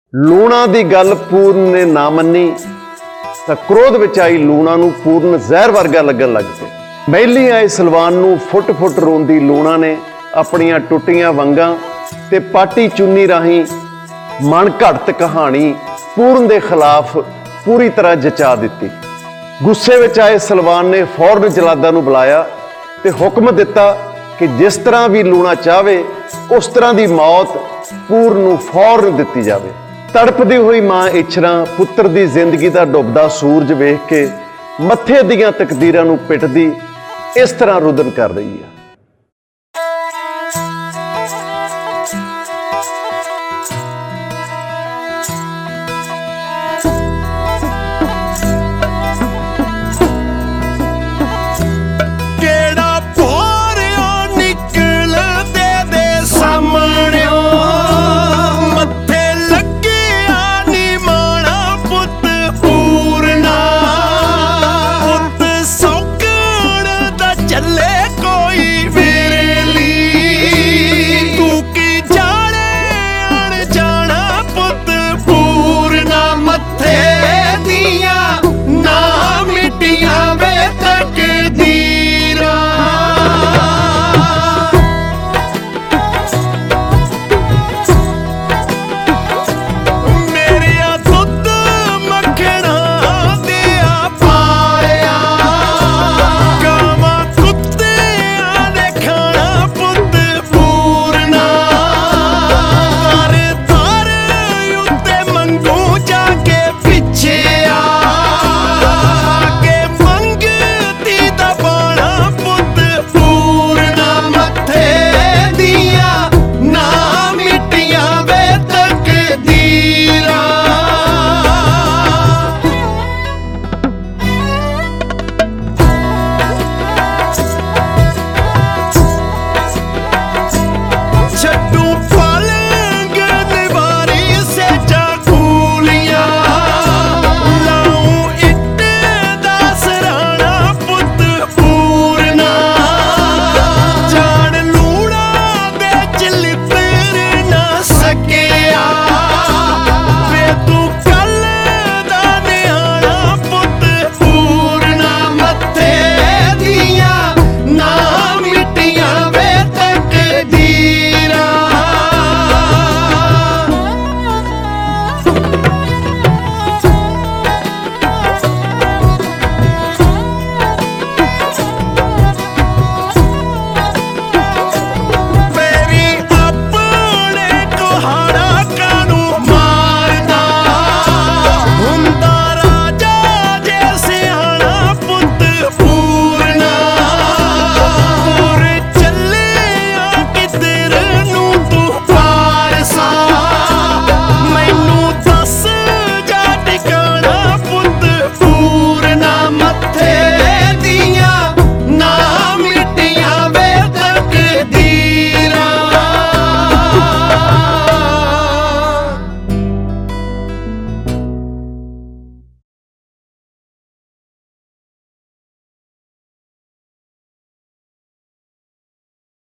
ਲੂਣਾ ਦੀ ਗੱਲ ਪੂਰਨ ਨੇ ਨਾ ਮੰਨੀ ਤਾਂ ਕ੍ਰੋਧ ਵਿੱਚ ਆਈ ਲੂਣਾ ਨੂੰ ਪੂਰਨ ਜ਼ਹਿਰ ਵਰਗਾ ਲੱਗਣ ਲੱਗ ਪਿਆ। ਮਹਿਲੀ ਆਏ ਸਲਵਾਨ ਨੂੰ ਫੁੱਟ ਫੁੱਟ ਰੋਂਦੀ ਲੂਣਾ ਨੇ ਆਪਣੀਆਂ ਟੁੱਟੀਆਂ ਵੰਗਾਂ ਤੇ ਪਾਟੀ ਚੁੰਨੀ ਰਾਹੀਂ ਮਨ ਘੜਤ ਕਹਾਣੀ ਪੂਰਨ ਦੇ ਖਿਲਾਫ ਪੂਰੀ ਤਰ੍ਹਾਂ ਜਚਾ ਦਿੱਤੀ। ਗੁੱਸੇ ਵਿੱਚ ਆਏ ਸਲਵਾਨ ਨੇ ਫੌਰਨ ਜਲਾਦਾਂ ਨੂੰ ਬੁਲਾਇਆ ਤੇ ਹੁਕਮ ਦਿੱਤਾ ਕਿ ਜਿਸ ਤਰ੍ਹਾਂ ਵੀ ਲੂਣਾ ਚਾਹਵੇ ਉਸ ਤਰ੍ਹਾਂ ਦੀ ਮੌਤ ਪੂਰਨ ਨੂੰ ਫੌਰਨ ਦਿੱਤੀ ਜਾਵੇ। ਤੜਪਦੀ ਹੋਈ ਮਾਂ ਇਛਰਾਂ ਪੁੱਤਰ ਦੀ ਜ਼ਿੰਦਗੀ ਦਾ ਡੁੱਬਦਾ ਸੂਰਜ ਵੇਖ ਕੇ ਮੱਥੇ ਦੀਆਂ ਤਕਦੀਰਾਂ ਨੂੰ ਪਿੱਟਦੀ ਇਸ ਤਰ੍ਹਾਂ ਰੁਦਨ ਕਰ ਰਹੀ ਹੈ।